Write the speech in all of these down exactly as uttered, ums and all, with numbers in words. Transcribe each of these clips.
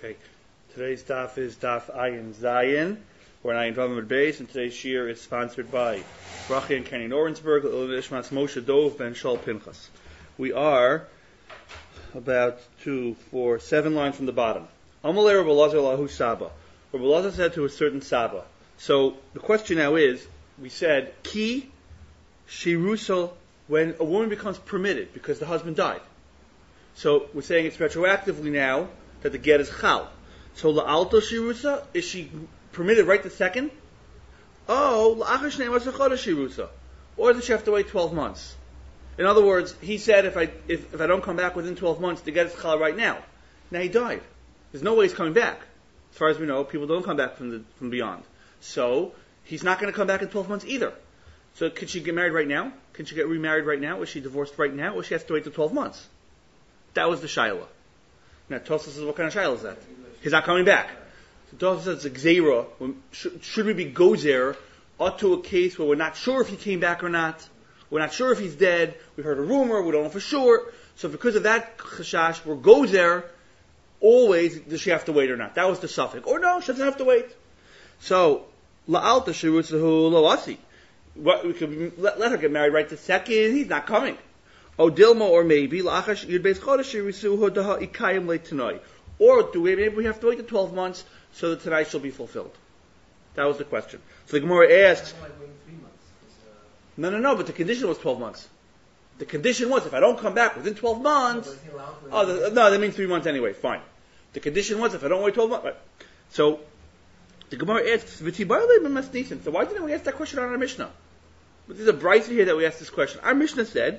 Okay, today's daf is daf Ayin Zayin. We're in Ayin Vav Beis, and today's shir is sponsored by Brachi and Kenny Norensberg, Ishmas Moshe Dov Ben Shal Pinchas. We are about two, four, seven lines from the bottom. Amalei Rabbi Elazar lahu Saba. Rabbi Elazar said to a certain Saba. So the question now is, we said ki shirusa, when a woman becomes permitted because the husband died. So we're saying it's retroactively now that the get is chal. So la'alta shirusa, is she permitted right this second? Oh, la'achar shnei masar chodesh shirusa, or does she have to wait twelve months? In other words, he said if I if, if I don't come back within twelve months, the get is chal right now. Now he died. There's no way he's coming back. As far as we know, people don't come back from the from beyond. So he's not going to come back in twelve months either. So could she get married right now? Can she get remarried right now? Was she divorced right now? Or she has to wait till twelve months? That was the shaila. Now Tosfos says, what kind of shaila is that? He's not coming back. So Tosfos says it's a gzeira. Should, should we be gozer up to a case where we're not sure if he came back or not? We're not sure if he's dead. We heard a rumor. We don't know for sure. So because of that chashash, we're gozer. Always, does she have to wait or not? That was the suffix. Or no, she doesn't have to wait. So la'alta shirutzahu lo'asi. What we could let, let her get married right the second. He's not coming. O dilma, or maybe la'achash yud beis chodesh yirisuhu daha ikayim le'tanoi. Or do we maybe we have to wait the twelve months so that tonight shall be fulfilled? That was the question. So the Gemara asks. No, no, no. But the condition was twelve months. The condition was if I don't come back within twelve months. Oh, the, no, that means three months anyway. Fine. The condition was if I don't wait twelve months. Right. So the Gemara asks, so why didn't we ask that question on our Mishnah? But there's a brisa here that we asked this question. Our Mishnah said,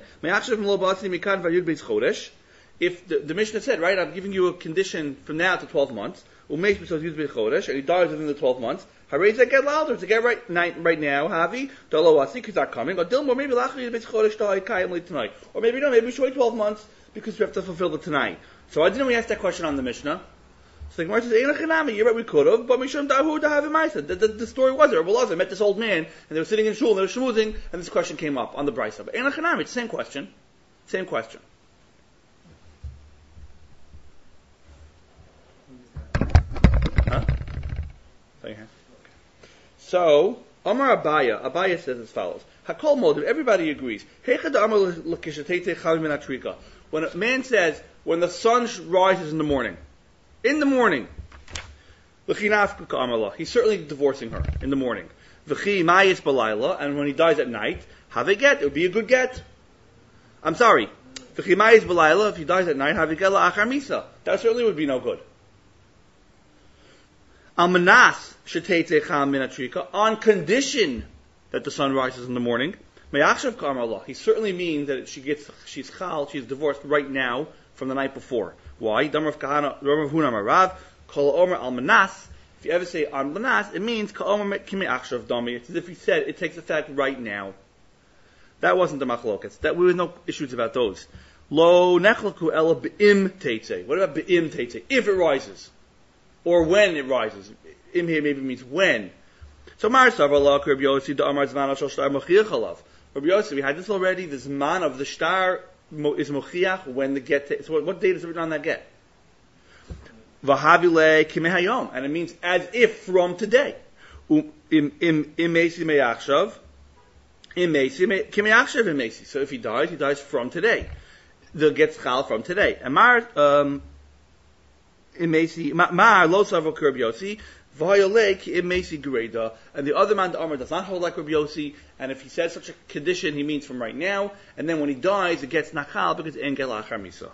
if the, the Mishnah said, right, I'm giving you a condition from now to twelve months, and he dies within the twelve months, Harayz that get louder, to get right, right now, Havi, Dolawasi, he's not coming, or Dilmo, maybe tonight. Or maybe no, maybe we should wait twelve months because we have to fulfill the tonight. So why didn't we ask that question on the Mishnah? So the Gemara says, you're right, we could have, but Mishum Dahu Dahav Maisa. The, the, the story was there. Rabbi Elazar met this old man, and they were sitting in shul, and they were shmuzing, and this question came up on the brisa. But Ein Chanami, it's the same question. Same question. Huh? Okay. So, Amar Abaya, Abaya says as follows. Hakol Modim, everybody agrees. When a man says, when the sun rises in the morning, in the morning, he's certainly divorcing her in the morning. And when he dies at night, have a get. It would be a good get. I'm sorry. If he dies at night, have a get la'achar misa. That certainly would be no good. Almanas sheteitzecha min atrika, on condition that the sun rises in the morning. Me'achshav ka'amar. He certainly means that she gets, she's chal, she's divorced right now from the night before. Why? Damrav kahana, Rav Huna Marav, Kol Omer Almanas. If you ever say Almanas, it means Ka'omer Kimi Achshav Dami. It's as if he said it takes effect right now. That wasn't the machlokas. That we had no issues about those. Lo nechlaku ela be'im teitze. What about be'im teitze? If it rises, or when it rises. Im here maybe means when. So Mar Savala Rabbi Yossi da Amar Zman Shal Shtar Mochiach Alav. Rabbi Yossi, we had this already. The Zman of the Shtar is mochiach when the get. T- so what, what date is written on that get? Vahavile kimehayom, and it means as if from today. Um, im im imesi meyachshav, imesi kimeyachshav imesi. So if he dies, he dies from today. The get chal from today. Amar um imesi ma lo savol Rabbi Yossi. Vayolek imesi greda, and the other man, the Amar, does not hold like Rabbi Yossi, and if he says such a condition, he means from right now, and then when he dies, it gets nachal because en gel achar misa.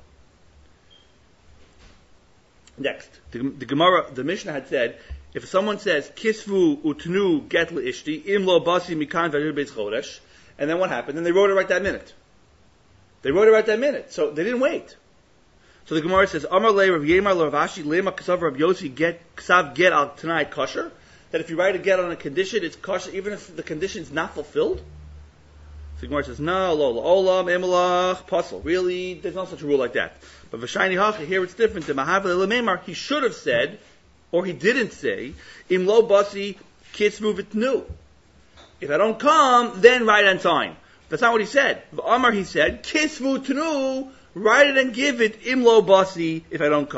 Next, the, the Gemara, the Mishnah had said, if someone says kisvu utnu get leishti im lo basi mikan v'ayur beis chodesh, and then what happened? Then they wrote it right that minute. They wrote it right that minute, so they didn't wait. So the Gemara says, Amar le Rav Yemar le Rav Ashi lema kasav Rav Yossi get ksav get al tonight kosher. That if you write a get on a condition, it's kosher even if the condition is not fulfilled. So the Gemara says, no, lo lo olam emelach puzzle. Really, there's no such a rule like that. But v'shayni hacha, here it's different. The mahav le memar, he should have said, or he didn't say, im lo basi kitzvu v'tnu. If I don't come, then write and sign. That's not what he said. Amar, he said, kisvu tnu. Write it and give it imlo basi if I don't come.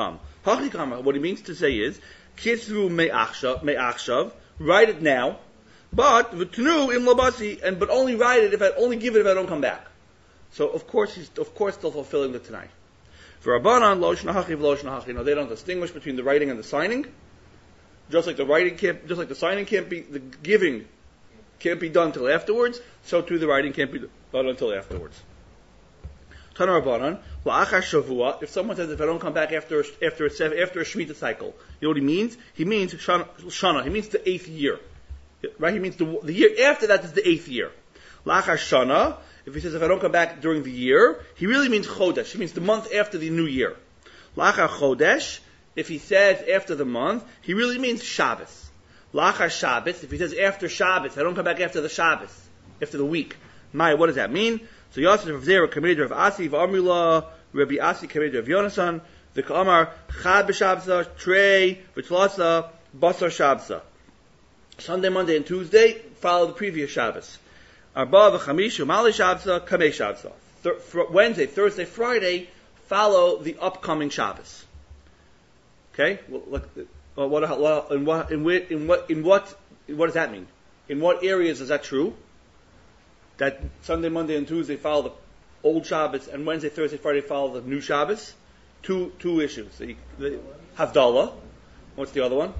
Hachikama, what he means to say is, Kisru me'achshav, write it now, but v'tnu im labasi, and but only write it if I only give it if I don't come back. So of course he's of course still fulfilling the Tanai. For Rabbanan, lo shnahachi v'lo shnahachi. No, they don't distinguish between the writing and the signing. Just like the writing can't, just like the signing can't be, the giving can't be done until afterwards, so too the writing can't be done until afterwards. Tana Rabbanan, la'achar shavua. If someone says if I don't come back after after a, after a Shemitah cycle, you know what he means? He means shana, shana. He means the eighth year, right? He means the the year after that is the eighth year. La'achar shana. If he says if I don't come back during the year, he really means chodesh. He means the month after the new year. La'achar chodesh. If he says after the month, he really means Shabbos. La'achar Shabbos. If he says after Shabbos, I don't come back after the Shabbos, after the week. Maya, what does that mean? So Yosef of Zera, Kameder of Asi, V'amrila, Rabbi Asi, Kameder of Yonasan, the Kamar, Chad b'Shabsa, Trey, V'tlasa, Basar Shabsa. Sunday, Monday, and Tuesday follow the previous Shabbos. Arba v'Chamish, Umali Shabsa, Kamei Shabsa. Th- fr- Wednesday, Thursday, Friday follow the upcoming Shabbos. Okay? Well, look, uh, what, well, in what, in what, in what, in what, what does that mean? In what areas is that true? That Sunday, Monday, and Tuesday follow the old Shabbos, and Wednesday, Thursday, Friday follow the new Shabbos. Two two issues. The, the Havdalah. What's the other one?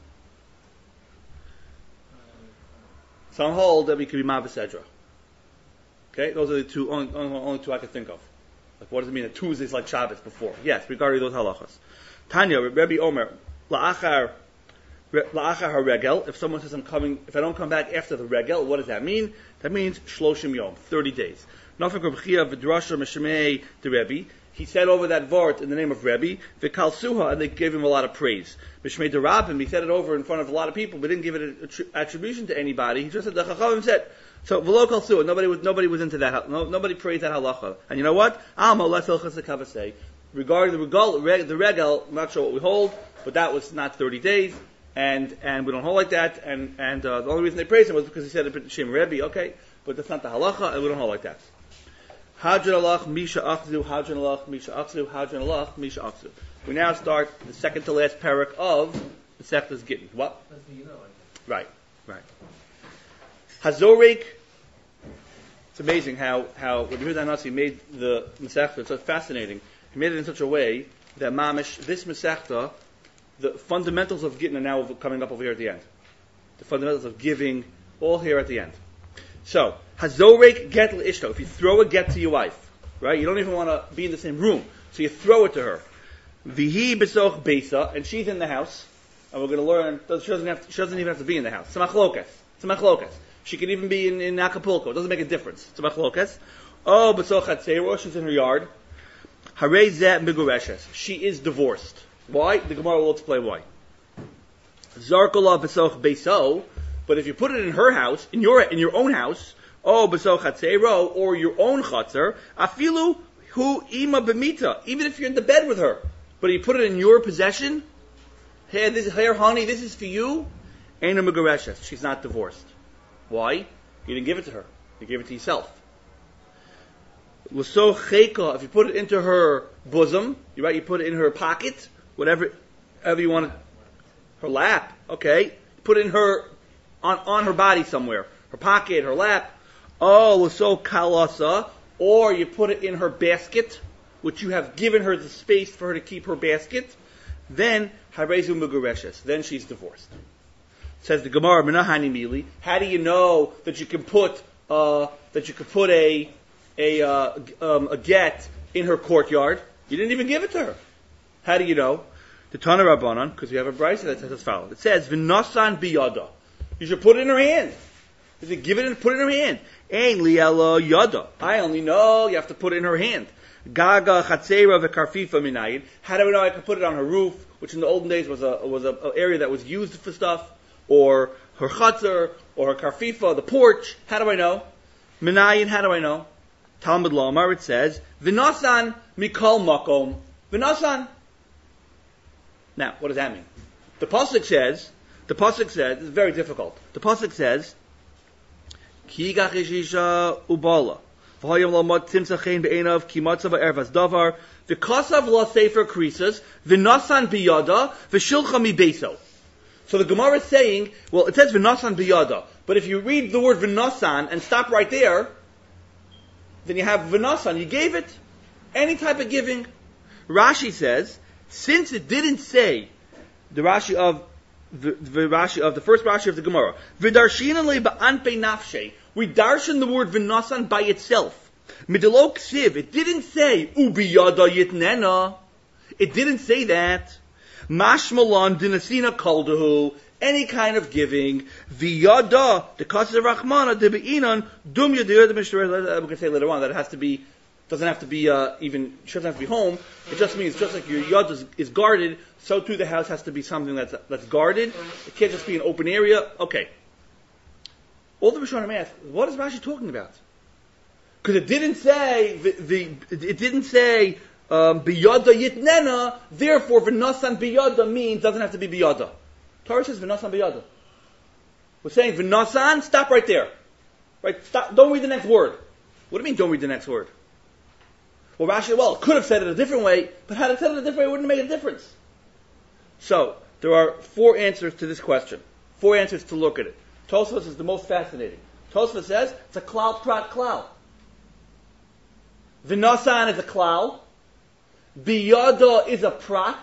Some hold that we could be Mavisedra. Okay, those are the two only, only, only two I could think of. Like, what does it mean that Tuesday is like Shabbos before? Yes, regarding those halachas. Tanya, Rabbi Omer, la'achar. La'achar haregel. If someone says I'm coming, if I don't come back after the regel, what does that mean? That means shloshim yom, thirty days. Nafik Reb Chia v'drasha meshmei the Rebbe. He said over that vort in the name of Rebbe, v'kal suha, and they gave him a lot of praise. Meshmei the Rabbim, he said it over in front of a lot of people, but didn't give it an attribution to anybody. He just said the Chachamim said. So v'lo kal suha, nobody was nobody was into that. No, nobody praised that halacha. And you know what? Alma less hilchas hakavasei. Regarding the regel, the regel, I'm not sure what we hold, but that was not thirty days. And and we don't hold like that, and and uh, the only reason they praised him was because he said it Shem Rebbe, okay, but that's not the halacha, and we don't hold like that. Hadran alach misha achzu, hadran alach misha achzu, hadran alach misha achzu. We now start the second to last parak of the Sechtas Gittin. What? Right, right. Hazorek. It's amazing how how when Yehuda Hanassi made the Masechta. It's so fascinating. He made it in such a way that mamish this Masechta. The fundamentals of Gittin are now coming up over here at the end. The fundamentals of giving, all here at the end. So, Hazorek get l'ishto. If you throw a get to your wife, right? You don't even want to be in the same room, so you throw it to her. Vihi besoch beisa, and she's in the house. And we're going to learn. She doesn't have to, she doesn't even have to be in the house. It's a machlokas. It's a machlokas. She can even be in, in Acapulco. It doesn't make a difference. It's a machlokas. Oh, besoch hatzero. She's in her yard. Harei zeh migureshes. She is divorced. Why? The Gemara will explain why. Zarkola besoch beso, but if you put it in her house, in your in your own house, oh besoch chatzero, or your own chatzar, afilu hu ima b'mita, even if you're in the bed with her, but you put it in your possession, hey, this here, honey, this is for you. Eina megareshes. She's not divorced. Why? You didn't give it to her. You gave it to yourself. L'so cheka, if you put it into her bosom, you right, you put it in her pocket. Whatever, whatever you want to, her lap, okay? Put it in her, on, on her body somewhere. Her pocket, her lap. Oh, so kalasa. Or you put it in her basket, which you have given her the space for her to keep her basket. Then, harezu mugureshes. Then she's divorced. Says the Gemara, Menahani Mili. How do you know that you can put, uh, that you could put a, a, uh, um, a get in her courtyard? You didn't even give it to her. How do you know? The Tana Rabbanan, because we have a brisa that says as follows. It says, V'nasan biyada. You should put it in her hand. You should give it and put it in her hand. Ein li'ela yada. I only know you have to put it in her hand. Gaga chatzera v'karfifa minayin. How do we know I can put it on her roof, which in the olden days was a was a, a area that was used for stuff, or her chatzar, or her karfifa, the porch. How do I know? Minayin, how do I know? Talmud Lomar, it says, V'nasan mikol makom. V'nasan. Now, what does that mean? The pasuk says, the pasuk says, it's very difficult. The pasuk says, Ki gachishisha ubala, V'hayim lamad timsa chen be'enav ki matzav ervas davar. V'kasav la sefer krisus. V'nasan biyada. V'shilcha mi beso. So the Gemara is saying, well, it says v'nasan biyada. But if you read the word v'nasan and stop right there, then you have v'nasan. You gave it. Any type of giving. Rashi says, since it didn't say, the Rashi of the, the Rashi of the first Rashi of the Gemara, v'darshinan le ba'anpei nafshe, we darshan the word v'nasan by itself. Midelo ksiv, it didn't say ubiyada yitnena. It didn't say that. Mashmalan dinasina kaldahu, any kind of giving. V'yada, the kasas of Rachmana, de be'inan, dum yadir, the Mishnah, we're going to say later on that it has to be, doesn't have to be uh, even, doesn't have to be home. It just means, just like your yard is, is guarded, so too the house has to be something that's that's guarded. It can't just be an open area. Okay. All the Rishonim ask, what is Rashi talking about? Because it didn't say the, the it didn't say um, biyada yitnena. Therefore, v'nasan biyada means doesn't have to be biyada. Torah says v'nasan biyada. We're saying v'nasan. Stop right there. Right. Stop. Don't read the next word. What do you mean? Don't read the next word? Well, Rashi, well, could have said it a different way, but had it said it a different way, it wouldn't make a difference. So, there are four answers to this question. Four answers to look at it. Tosfos is the most fascinating. Tosfos says, it's a klal prat klal. V'nasan is a klal. Biyada is a prat.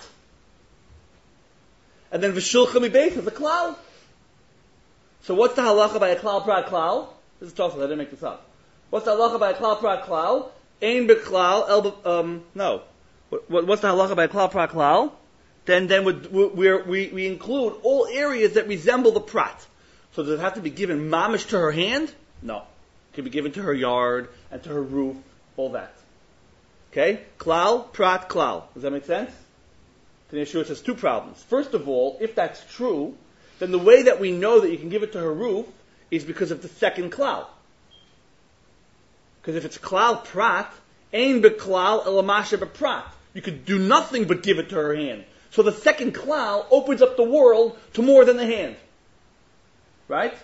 And then v'shulcha mibeis is a klal. So what's the halacha by a klal prat klal? This is Tosfos, I didn't make this up. What's the halacha by a klal prat klal? Ein beklal, el, um, no. What, what, what's the halacha by klal prat klal? Then, then we, we, we, we include all areas that resemble the prat. So does it have to be given mamish to her hand? No. It can be given to her yard and to her roof, all that. Okay? Klal, prat, klal. Does that make sense? Then Yeshua says two problems. First of all, if that's true, then the way that we know that you can give it to her roof is because of the second klal. Because if it's klal prat, ein beklal elamasha beprat. You could do nothing but give it to her hand. So the second klal opens up the world to more than the hand. Right?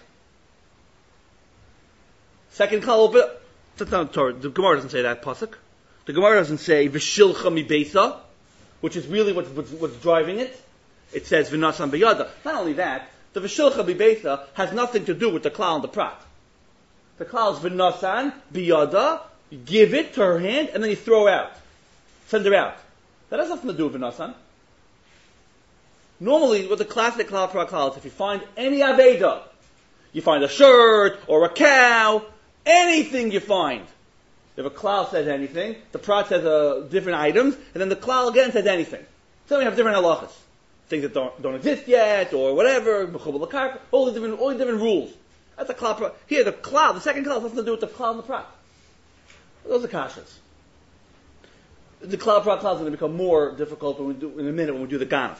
Second klal opens up. That's not Torah. The Gemara doesn't say that, pasuk. The Gemara doesn't say v'shilcha mibeisa, which is really what's, what's, what's driving it. It says v'nasan biyada. Not only that, the v'shilcha mibeisa has nothing to do with the klal and the prat. The klal is v'nasan biyada. You give it to her hand and then you throw her out. Send her out. That has nothing to do with v'nasan. Normally, what the classic klal prat klal is, if you find any aveda, you find a shirt or a cow, anything you find. If a klal says anything, the prat says uh, different items, and then the klal again says anything. So we have different halachas. Things that don't, don't exist yet, or whatever, all the different, all the different rules. That's a klal prat. Here, the klal, the second klal has nothing to do with the klal and the prat. Those are kashas. The klal prat klal is going to become more difficult when we do, in a minute when we do the ganaf.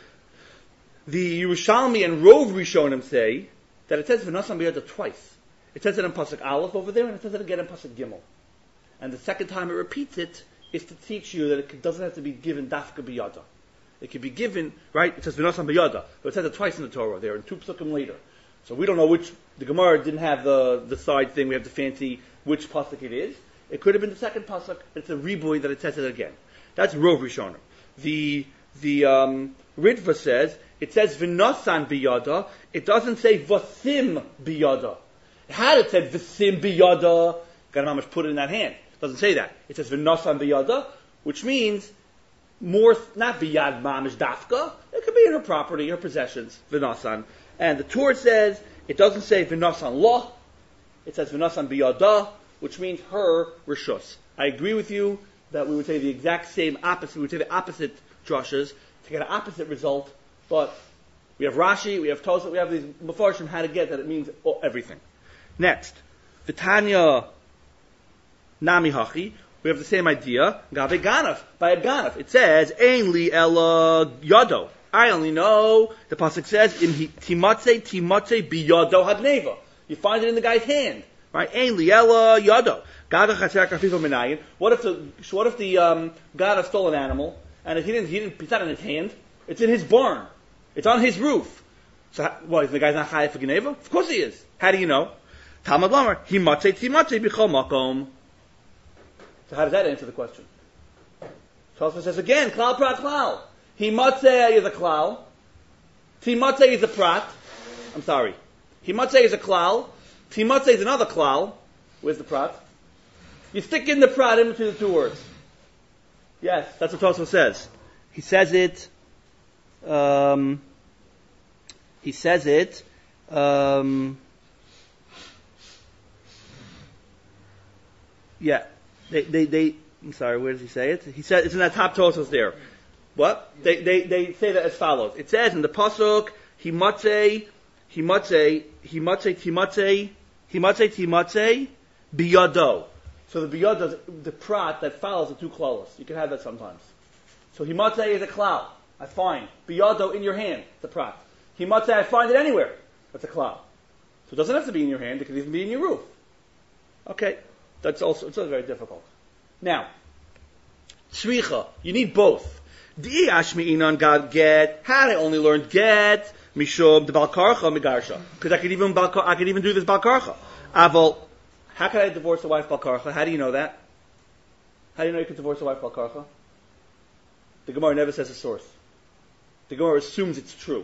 The Yerushalmi and Rov Rishonim say that it says v'nasan biyada twice. It says it in pasuk Aleph over there, and it says it again in pasuk Gimel. And the second time it repeats it is to teach you that it doesn't have to be given dafka biyada. It can be given, right? It says v'nasan biyada, but it says it twice in the Torah. There and two pasukim later. So we don't know which. The Gemara didn't have the the side thing. We have to fancy which pasuk it is. It could have been the second pasuk. It's a riboy that it says it again. That's Rov Rishonim. The the um, Ritva says. It says v'nasan biyada. It doesn't say v'sim biyada. Had it said v'sim biyada, God mamash put it in that hand. It doesn't say that. It says v'nasan biyada, which means more, not biyad mamash dafka. It could be in her property, her possessions, v'nasan. And the Torah says it doesn't say v'nasan lo. It says v'nasan biyada, which means her rishus. I agree with you that we would say the exact same opposite. We would say the opposite drushes to get an opposite result. But we have Rashi, we have Tosfos, we have these Mefarshim how to get that it means everything. Next, V'tanya Nami Hachi, we have the same idea. Gabe Ganaf, by a Ganaf. It says, Ein li ela yado. I only know, the pasuk says, in Timatze, Timatze biyado hadneva. You find it in the guy's hand. Right? Ein li ela yado. Gada chaser kafifo minayin. What if the, what if the, um, Gada stole an animal, and he didn't, he didn't, it's not in his hand, it's in his barn. It's on his roof. So, what, the guy's not chayav for Geneva? Of course he is. How do you know? Talmud Lamar, Himatze Timatze B'chol Makom. So how does that answer the question? Tosfos says again, klal prat klal. Himatzeh is a klal. Timatzeh is a prat. I'm sorry. Himatzeh is a klal. Timatzeh is another klal. Where's the prat? You stick in the prat in between the two words. Yes, that's what Tosfos says. He says it. Um, he says it. Um, yeah, they, they, they. I'm sorry. Where does he say it? He said it's in that top Tosfos there. What? They, they, they say that as follows. It says in the pasuk, himatzei, himatzei, himatzei, timatzei, himatzei, timatzei, biyado. So the biyado is the prat that follows the two klalos. You can have that sometimes. So himatzei is a klal. That's fine. Biyado in your hand. It's a prat. Himatzei, I find it anywhere. That's a klal. So it doesn't have to be in your hand. It can even be in your roof. Okay. That's also, it's also very difficult. Now, tzricha. You need both. Di ashmi inan God get. Had I only learned get mishum the balkarcha migarsha, because I could even balkar, I could even do this balkarcha. Aval, how can I divorce a wife balkarcha? How do you know that? How do you know you can divorce a wife balkarcha? The Gemara never says a source. The Gemara assumes it's true.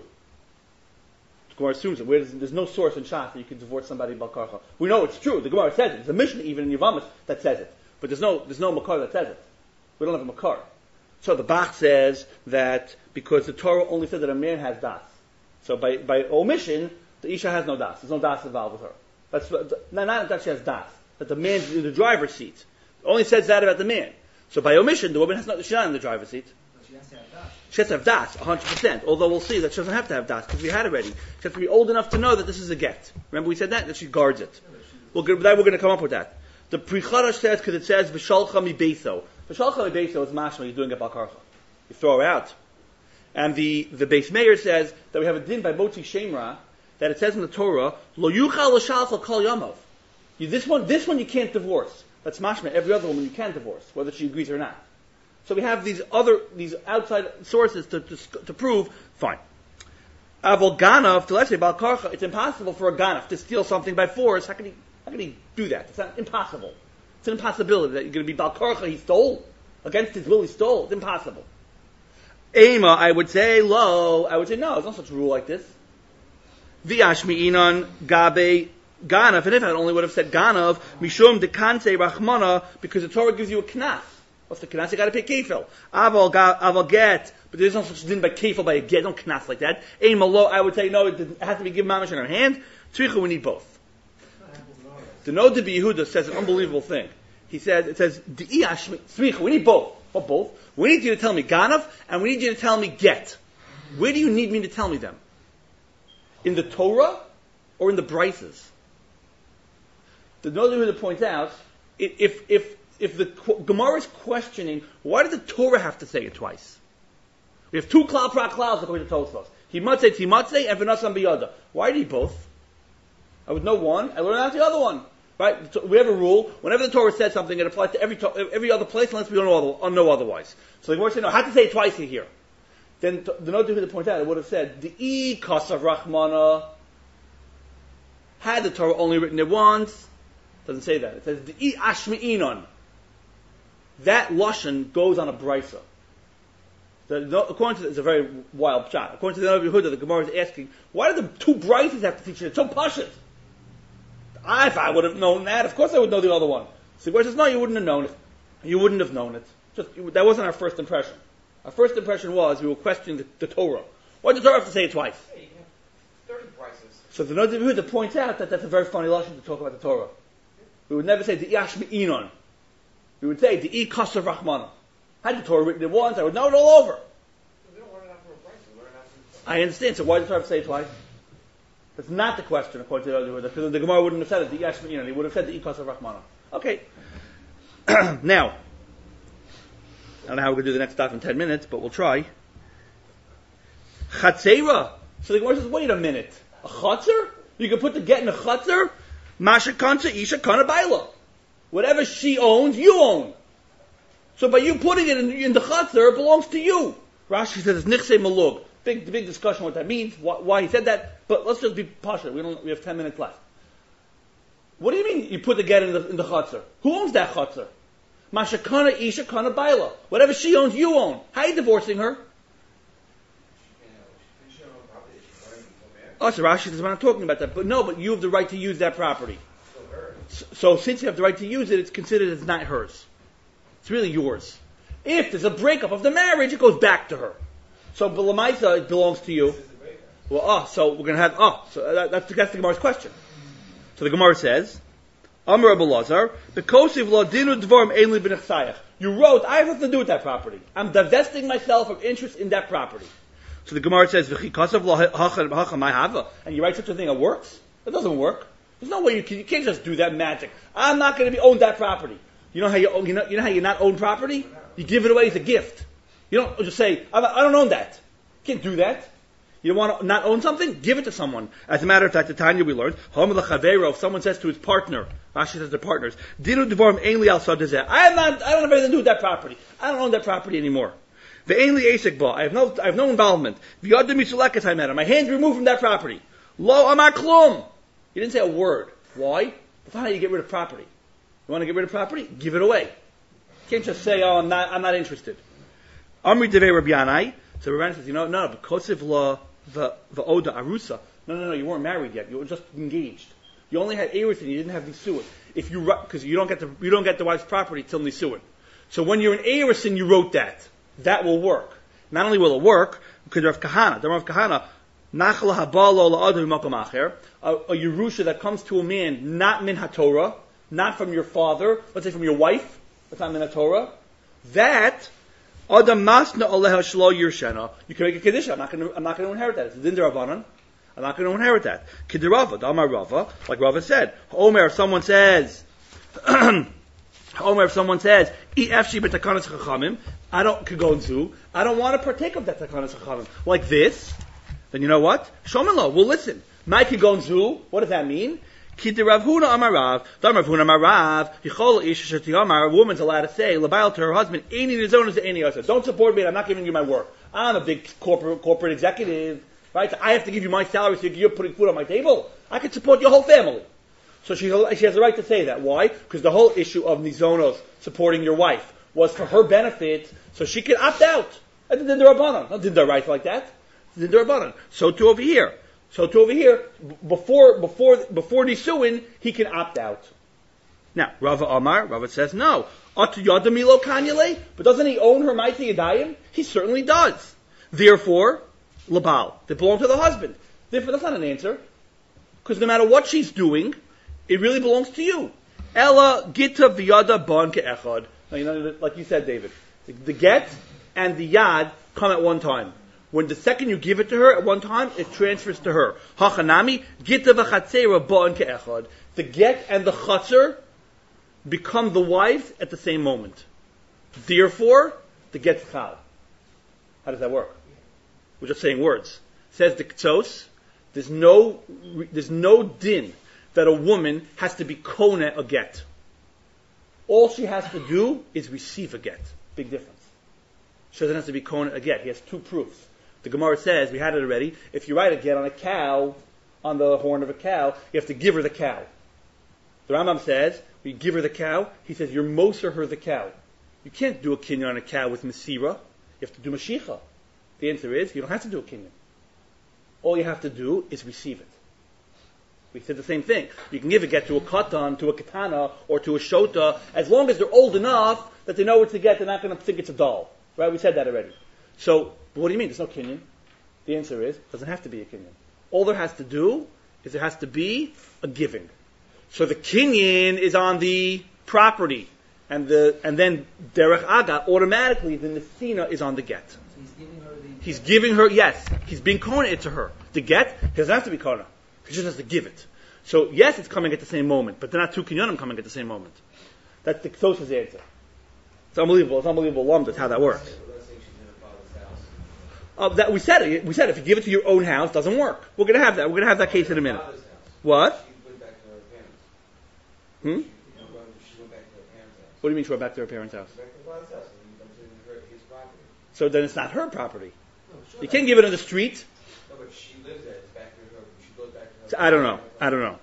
The Gemara assumes it. Where there's, there's no source in Shas that you can divorce somebody balkarcha. We know it's true. The Gemara says it. There's a Mishnah even in Yevamos that says it, but there's no there's no makar that says it. We don't have a makar. So the Bach says that because the Torah only said that a man has das. So by, by omission, the Isha has no das. There's no das involved with her. That's not, not that she has das. That the man's in the driver's seat. It only says that about the man. So by omission, the woman has not, she's not in the driver's seat. But she has to have das. She has to have das, one hundred percent. Although we'll see that she doesn't have to have das, because we had already. She has to be old enough to know that this is a get. Remember we said that? That she guards it. We'll, that we're going to come up with that. The Pri Chadash says, because it says, V'shalcha mi beitho. V'shalcha mi beitho is mashma, you're doing a balkarcha. You throw her out. And the, the Beis Meir says that we have a din by Motzi Shemra, that it says in the Torah, Lo yuchal l'shalcha kol yamav. You, this one, this one you can't divorce. That's mashma. Every other woman you can divorce, whether she agrees or not. So we have these other, these outside sources to, to, to prove, fine. Avol ganav, to let's say balkarcha, it's impossible for a ganav to steal something by force. How can he, how can he do that? It's not impossible. It's an impossibility that you're going to be balkarcha, he stole. Against his will, he stole. It's impossible. Ema, I would say, lo, I would say, no, there's no such rule like this. V'ashmi inan gabe ganav, and if I only would have said ganav, mishum dekante rachmana, because the Torah gives you a knas. What's the knas? You got to pay kefil. Aval, aval get, but there's no such thing by kefil, by a get, no knas like that. Ema, lo, I would say, no, it has to be given mamash in our hand. Tzricha, we need both. The Nod de Yehuda says an unbelievable thing. He says, it says, tzricha, we need both. What both? We need you to tell me ganav, and we need you to tell me get. Where do you need me to tell me them? In the Torah or in the Brises? The Nod de Yehuda points out, if if if the Gemara is questioning, why did the Torah have to say it twice? We have two klal prat klals according to Tosfos. Himatzei timatzei and v'nasam biyada. Why do you both? I would know one, I learn out the other one. Right? We have a rule. Whenever the Torah says something, it applies to every to- every other place unless we don't know, other, know otherwise. So the Gemara said, no, I had to say it twice here. Then t- the Nod to point out, it would have said, the e kasav rachmana. Had the Torah only written it once, doesn't say that. It says the e ashmi'inon. That lashon goes on a brisa. The, according to it's a very wild shot. According to the Nod Yehuda, the Gemara is asking, why do the two brisas have to teach it? It's so pashut. I, if I would have known that, of course I would know the other one. So the says, no, you wouldn't have known it. You wouldn't have known it. Just that wasn't our first impression. Our first impression was we were questioning the, the Torah. Why did the Torah have to say it twice? Hey, you have thirty prices. So the Nod Yehuda points out that that's a very funny lesson to talk about the Torah. We would never say the Yashmi Inon. We would say the I Kasav Rachmana. Had the Torah written it once, I would know it all over. We don't learn it after a price. We learn it after. I understand. So why did the Torah have to say it twice? That's not the question according to the Nod Yehuda, because the Gemara wouldn't have said it. The Yashmi Inon. He would have said the I Kasav Rachmana. Okay. Now, I don't know how we're going to do the next stuff in ten minutes, but we'll try. Chatzera. So the Gemara says, wait a minute. A chatzer? You can put the get in a chatzer? Masha kancha isha kana baila. Whatever she owns, you own. So by you putting it in, in the chatzer, it belongs to you. Rashi says it's nichse malug. Big, big discussion what that means, why, why he said that. But let's just be pasha. We don't. We have ten minutes left. What do you mean you put the get in the in the chatzer? Who owns that chatzer? Mashakana Isha Kana Baila. Whatever she owns, you own. How are you divorcing her? Oh, so Rashi says, we're not talking about that. But no, but you have the right to use that property. So, so since you have the right to use it, it's considered as not hers. It's really yours. If there's a breakup of the marriage, it goes back to her. So B'lamaisa, it belongs to you. Well, oh, so we're going to have, oh, so that, that's, that's the Gemara's question. So the Gemara says, Amar Rabbi Lazar, Bekosiv lo dinu dvarim ein li b'nechsayach. You wrote, I have nothing to do with that property. I'm divesting myself of interest in that property. So the Gemara says, V'chi kasav lo hachamai hava. And you write such a thing, it works? It doesn't work. There's no way you can, you can't just do that magic. I'm not going to be own that property. You know how you own, you know, you know how you not own property? You give it away as a gift. You don't just say, I don't own that. You can't do that. You want to not own something? Give it to someone. As a matter of fact, the Tanya we learned, if someone says to his partner, Rashi says to partners, Dinu Devarim Ainli Al Sadazeh. I am not, I don't have anything to do with that property. I don't own that property anymore. The Ainli Asik Ba. I have no, I have no involvement. V'yad Mitzulakas I met. My hands removed from that property. Lo Amar Klum. He didn't say a word. Why? That's not how you get rid of property. You want to get rid of property? Give it away. You can't just say, oh, I'm not, I'm not interested. Amri Devei Rabbi Yanai. So Rabbi Yanai says, you know, no, because of law, the the Oda Arusa. No, no, no, you weren't married yet. You were just engaged. You only had Erusin, you didn't have Nisuin. If you, because you don't get the, you don't get the wife's property till Nisuin. So when you're in Erusin, you wrote that. That will work. Not only will it work, because of Kahana, the Rav Kahana, Nachla Habalo La'adu Makom Acher, a Yerusha that comes to a man, not Min HaTorah, not from your father, let's say from your wife, that's not Min HaTorah, that, Adam Masna Aleha Shlo Yershena, you can make a Kedisha, I'm not going to, I'm not going to inherit that. It's a Din Derabanan. I'm not going to inherit that. Kidirava, Damar Rava, like Rava said, Omer, if someone says, Omer, if someone says, E F She B'Takanas Chachamim, I don't, could go into, I don't want to partake of that Takanas Chachamim, like this, then you know what? Shomelo, we'll listen. My could go into, what does that mean? Kidirav Huna Amarav, Damar Huna Amarav, Yichol Isha Shati Amar, a woman's allowed to say, Labail to her husband, Any Nizonas to any other. Don't support me, I'm not giving you my work. I'm a big corporate, corporate executive. Right? I have to give you my salary so you're putting food on my table. I can support your whole family. So she, she has the right to say that. Why? Because the whole issue of nizonos, supporting your wife, was for her benefit, so she can opt out. That's the Rabbanan. Not the right like that. The Rabbanan. So too over here. So too over here, before before before nisuin, he can opt out. Now, Rava Amar, Rava says no. Atu yadamilo kanyale, but doesn't he own her ma'aseh yadayim? He certainly does. Therefore, Labal. They belong to the husband. Therefore, that's not an answer. Because no matter what she's doing, it really belongs to you. Ella gita v'yada ban ke'echad. Now, you know, like you said, David, the, the get and the yad come at one time. When the second you give it to her at one time, it transfers to her. Hachanami gita v'chatzera ban ke'echad. The get and the chatzer become the wives at the same moment. Therefore, the get's chal. How does that work? We're just saying words. Says the Ktos, there's no, there's no din that a woman has to be kona a get. All she has to do is receive a get. Big difference. She doesn't have to be kona a get. He has two proofs. The Gemara says, we had it already, if you write a get on a cow, on the horn of a cow, you have to give her the cow. The Rambam says, we give her the cow, he says, you're moser her the cow. You can't do a kinyan on a cow with mesira. You have to do mashicha. The answer is, you don't have to do a kinyan. All you have to do is receive it. We said the same thing. You can give a get to a katan, to a katana, or to a shota, as long as they're old enough that they know what to get, they're not going to think it's a doll. Right? We said that already. So, but what do you mean? There's no kinyan. The answer is, it doesn't have to be a kinyan. All there has to do is there has to be a giving. So the kinyan is on the property, and the and then derech aga, automatically the nesina is on the get. He's giving her the... He's giving her, yes, he's being kona it to her. The get, he doesn't have to be kona. He just has to give it. So, yes, it's coming at the same moment, but they're not two kinyanim coming at the same moment. That's the Ktos's answer. It's unbelievable. It's unbelievable. Lum, that's how that works. Let's say she's in her father's house. Uh, that, we said it. We said if you give it to your own house, it doesn't work. We're going to have that. We're going to have that case in a minute. Father's house. What? She went back to her parents. Hmm? She went back to her parents' house. What do you mean she went back to her parents' house? Back to her father's house. And I'm saying her, his property. So then it's not her property. No, sure You can't give it on the street. No, but she lives there. It's back to her. She goes back to her. I don't know. I don't know.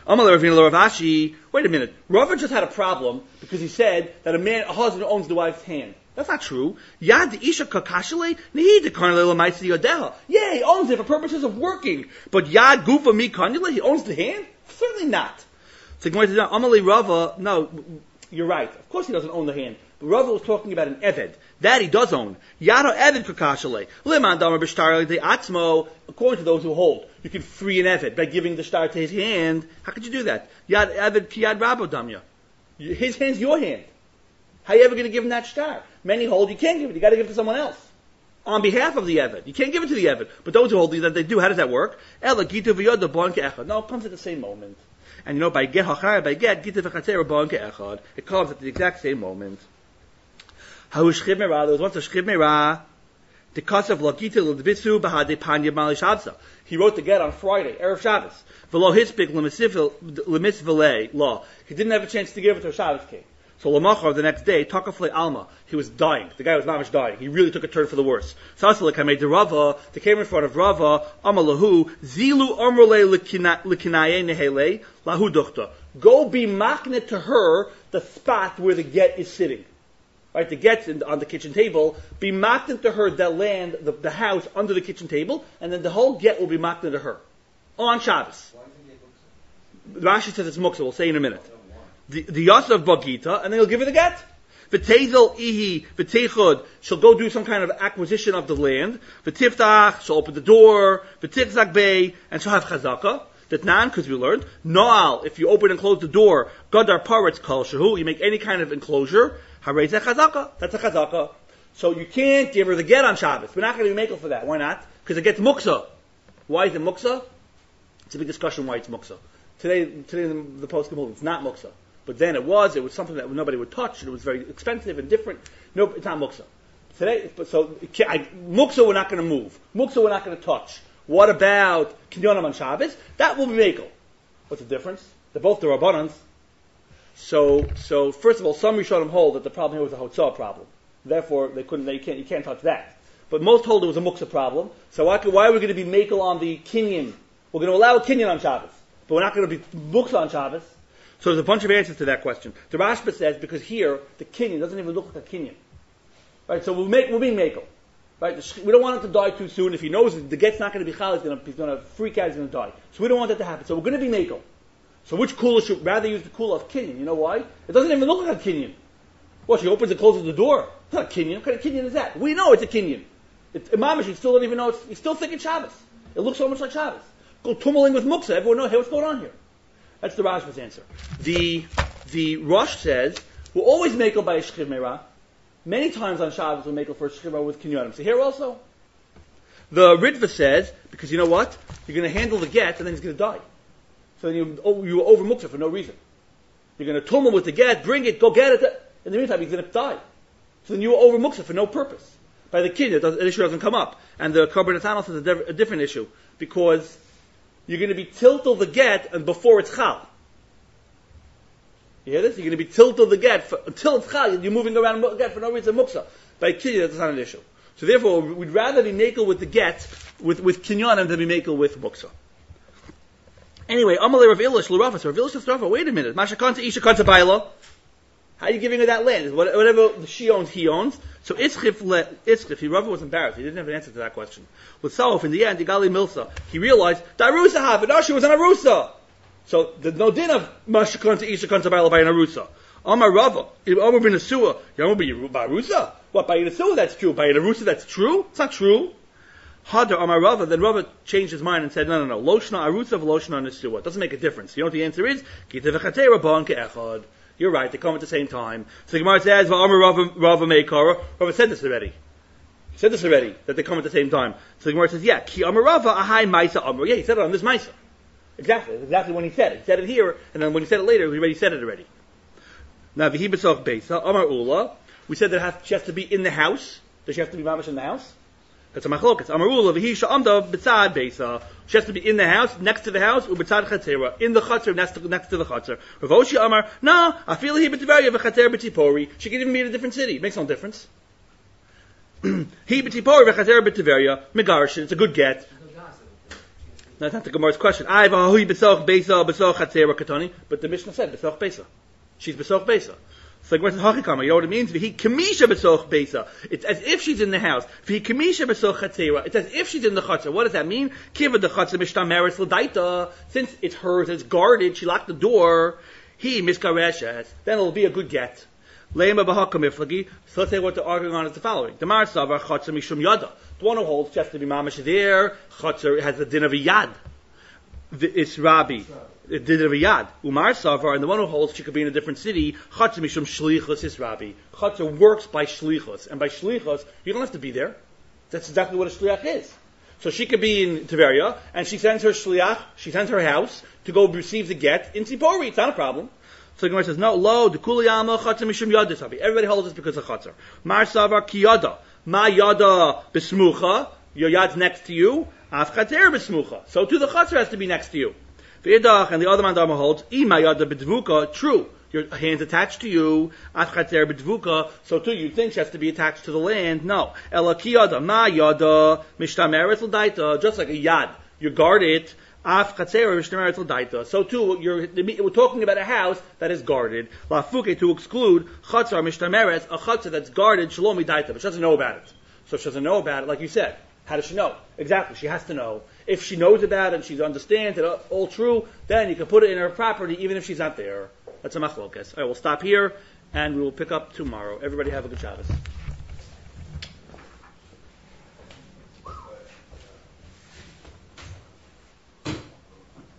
Amalei Ravina Rav Ashi. Wait a minute. Rava just had a problem because he said that a man, a husband owns the wife's hand. That's not true. Yad isha kakashale need the karnale lamaisi yodeha. Yeah, he owns it for purposes of working. But yad gufa mi karnale, he owns the hand? Certainly not. So Amalei Rava. No, you're right. Of course he doesn't own the hand. But Rava was talking about an eved. That he does own. Yada eved kakashale. Liman damar b'shtar de atzmo. According to those who hold, you can free an eved by giving the star to his hand. How could you do that? Yad eved ki yad rabo damya. His hand's your hand. How are you ever going to give him that star? Many hold, you can't give it. You got to give it to someone else. On behalf of the eved. You can't give it to the eved. But those who hold that they do, how does that work? Ela gita v'yoda bon ke'echad. No, it comes at the same moment. And you know, by get hachar, by get gita v'chatera bon ke'echad. It comes at the exact same moment. There was once a Shchiv Meirah, the Kasav Lagita L'Dvisu Bahade Panya Mali Shabsa. He wrote the get on Friday, Erev Shabbos. V'lo hispik l'misvele law. He didn't have a chance to give it to a Shabbos king. So Lamachar, the next day, Takafle Alma, he was dying. The guy was mamish dying. He really took a turn for the worse. Sasalik, I made the Rava, they came in front of Rava, Amalahu, Zilu Amrole Likinaye Nehele, Lahu Duchta. Go be maknet to her the spot where the get is sitting. Right, the get's in, on the kitchen table, be mocked into her the land, the, the house under the kitchen table, and then the whole get will be mocked into her. On Shabbos. Rashi says it's muksa, we'll say in a minute. The, the Yosef Bagita, and then he'll give her the get. V'tezel ihi, v'teichud, she'll go do some kind of acquisition of the land. V'tiftach, she'll open the door. V'tifzak bey, and she'll have chazaka. That nan, because we learned, noal, if you open and close the door, gadar paretz kol shehu, you make any kind of enclosure, harei zeh chazaka, that's a chazaka. So you can't give her the get on Shabbos. We're not going to be makel for that. Why not? Because it gets muksa. Why is it muksa? It's a big discussion why it's muksa. Today, today in the post it's not muksa. But then it was, it was something that nobody would touch, and it was very expensive and different. No, it's not muksa. Today, so, I, muksa we're not going to move. Muksa we're not going to touch. What about kinyonim on Shabbos? That will be mekel. What's the difference? They're both the rabbanans. So, so first of all, some Rishonim hold that the problem here was a hotzah problem. Therefore, they couldn't, they can't, you can't touch that. But most hold it was a muksa problem. So why, why are we going to be mekel on the kinyan? We're going to allow a kinyan on Shabbos, but we're not going to be muksa on Shabbos. So there's a bunch of answers to that question. The Rashba says because here the kinyan doesn't even look like a kinyan. Right? So we'll make, we'll be mekel. Right? We don't want him to die too soon. If he knows that the get's not going to be chal, he's going to, he's going to freak out, he's going to die. So we don't want that to happen. So we're going to be mekel. So which kula should rather use the kula of kinyan? You know why? It doesn't even look like a kinyan. Well, she opens and closes the door. It's not a kinyan. What kind of kinyan is that? We know it's a kinyan. It's imamish. You still don't even know. It's, you still think it's Shabbos. It looks so much like Shabbos. Go tummeling with muksa. Everyone knows, hey, what's going on here? That's the Rashba's answer. The the Rosh says we're always mekel by a shchiv meirah. Many times on Shabbos we make a first shchiva with kinyonim. So here also, the Ritva says because you know what, you're going to handle the get and then he's going to die. So then you oh, you over muksa for no reason. You're going to tumble with the get, bring it, go get it. In the meantime, he's going to die. So then you over muksa for no purpose. By the kinyan, the issue doesn't come up, and the Karban Natanos is a, diff- a different issue because you're going to be tiltal the get and before it's chal. You hear this? You're going to be tiltal the get for, until it's chal. You're moving around the get for no reason muksa. By kinyan, that's not an issue. So therefore, we'd rather be makel with the get with with kinyanim than be makel with muksa. Anyway, Amalei Rav Ilish l'Rafas. Rav Ilish l'Rafas. Wait a minute. Mashakanta isha kanta bayla. How are you giving her that land? Whatever she owns, he owns. So Ischif, le, Ischif, he Rava was embarrassed. He didn't have an answer to that question. With Salaf, in the end, Igali Milsa, he realized, Darusa have it. No, she was an Arusa. So there's no din of Mashakanta isha kanta bayla by an Arusa. Amar Rava, Amar bin Asua, Yamar bin Arusa. What, by an Asua that's true. By an Arusa that's true? It's not true. Hadar Amar Rava, then Rava changed his mind and said, no, no, no. Loshna Arusa, Loshna Nesua. It doesn't make a difference. You know what the answer is? Gita v'chatera bon ke'echad. You're right, they come at the same time. So the Gemara says, V'amar Rava, Rava Meikara. Rava said this already. He said this already, that they come at the same time. So the Gemara says, yeah, Ki Amar Rava, Ahai Maisa Amar. Yeah, he said it on this Maisa. Exactly, that's exactly when he said it. He said it here, and then when he said it later, he already said it already. Now, V'hi B'soch Beisa, Amar Ula. We said that it has, she has to be in the house. Does she have to be mamash in the house? That's a machlokes. Amar Ula, V'hi Sha'amda B'tzad Beisa. She has to be in the house, next to the house, u'b'tzad chatzera, in the chatzera, next to, next to the chatzera. Rav Oshi Amar, no, I feel he b'tiveria v'chatzera b'tipori. She can even be in a different city. It makes no difference. He b'tipori v'chatzera b'tiveria, megarshin, it's a good get. That's not the Gemara's question. I v'ahui besoch beisa besoch chatzera katani, but the Mishnah said besoch beisa. She's besoch beisa. So the Gemara says hachikama. You know what it means? V'hi kamisha besoch beisa. It's as if she's in the house. V'hi kamisha besoch chatzera. It's as if she's in the chutzner. What does that mean? Kiva the chutzner mishtameres l'daita. Since it's hers, it's guarded. She locked the door. He miskareshes. Then it'll be a good get. Leima b'hakam iflagi. So let's say what they're arguing on is the following. The Mar Savar chutzner mishum yada. The one who holds just to be mamash there, chutzner has the din of a yad. It's Rabbi. The din of a yad. Umar Savar, and the one who holds she could be in a different city, chutzner mishum shlichus is Rabbi. Chutzner works by shlichus. And by shlichus, you don't have to be there. That's exactly what a shliach is. So she could be in Tiberia, and she sends her shliach, she sends her house to go receive the get in Tzipori. It's not a problem. So the Gemara says, no, lo, the kuliyama chutzner mishum yad is Rabbi. Everybody holds this because of chutzner. Mar Savar ki yada. Ma yada besmucha, your yad's next to you. Af chater besmucha. So too the chater has to be next to you. V'idach, and the other man dharma holds, ima yada bedvuka, true. Your hand's attached to you. Af chater bedvuka. So too you think she has to be attached to the land. No. Ela ki yada, ma yada, mishtameret l'daita, just like a yad. You guard it. Af chater mishtameret l'daita. So too, you're, we're talking about a house that is guarded. La fuke, to exclude chatzar mishtameret, a chatzar that's guarded, shalom idaita, but she doesn't know about it. So if she doesn't know about it, like you said, how does she know? Exactly, she has to know. If she knows about it and she understands it all true, then you can put it in her property even if she's not there. That's a machlokas. All right, we'll stop here and we will pick up tomorrow. Everybody have a good Shabbos.